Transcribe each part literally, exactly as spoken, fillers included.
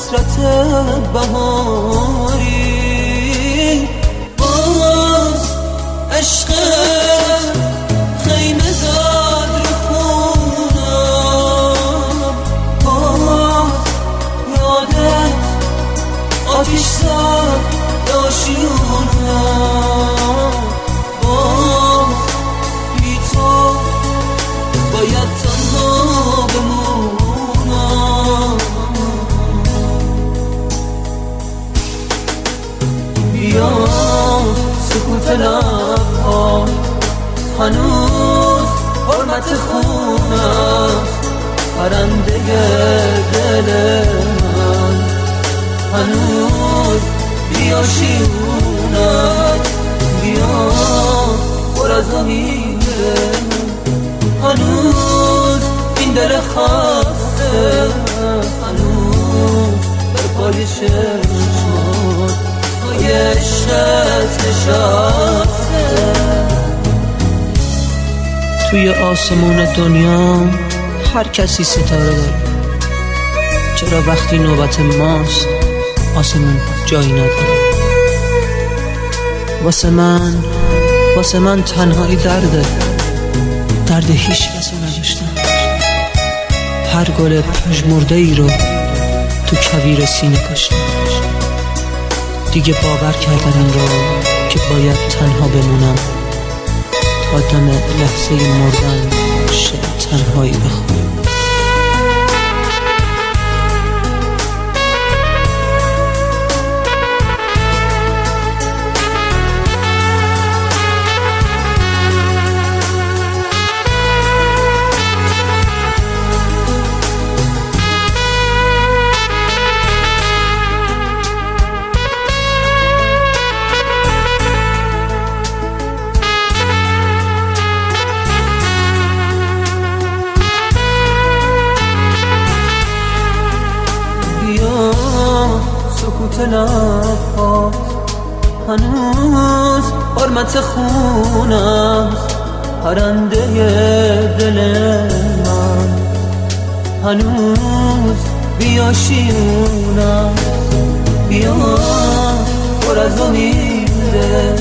حسرت بهاری. باز عشقت خیمه زد رو خونم، باز یادت آتیش زد داشیونم. باز بی تو باید تنها بمونم. بیا سکوت لبها هنوز حرمت خون است، پرنده دل من هنوز بیا شیونت. بیا پر از امیده هنوز این دل خسته، هنوز بر پای چشمات پای عشقت نشسته. توی آسمون دنیا هر کسی ستاره داره، چرا وقتی نوبت ماست آسمون جایی نداره؟ واسه من واسه من تنهایی درده، درد هیچ کسو نداشتم. هر گل پژمرده ای رو تو کویر سینه کاشتم. دیگه باور کردم این رو که باید تنها بمونم تا دم لحظه مردن شعر تنهایی بخونم. سکوت لبهات هنوز حرمت خون است، پرنده دل من هنوز بیا شیون است. بیا پر از امیده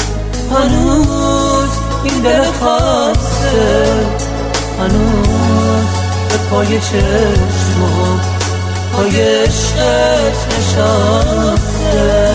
هنوز این دل خسته، هنوز به پای چشمات پای عشقت نشسته.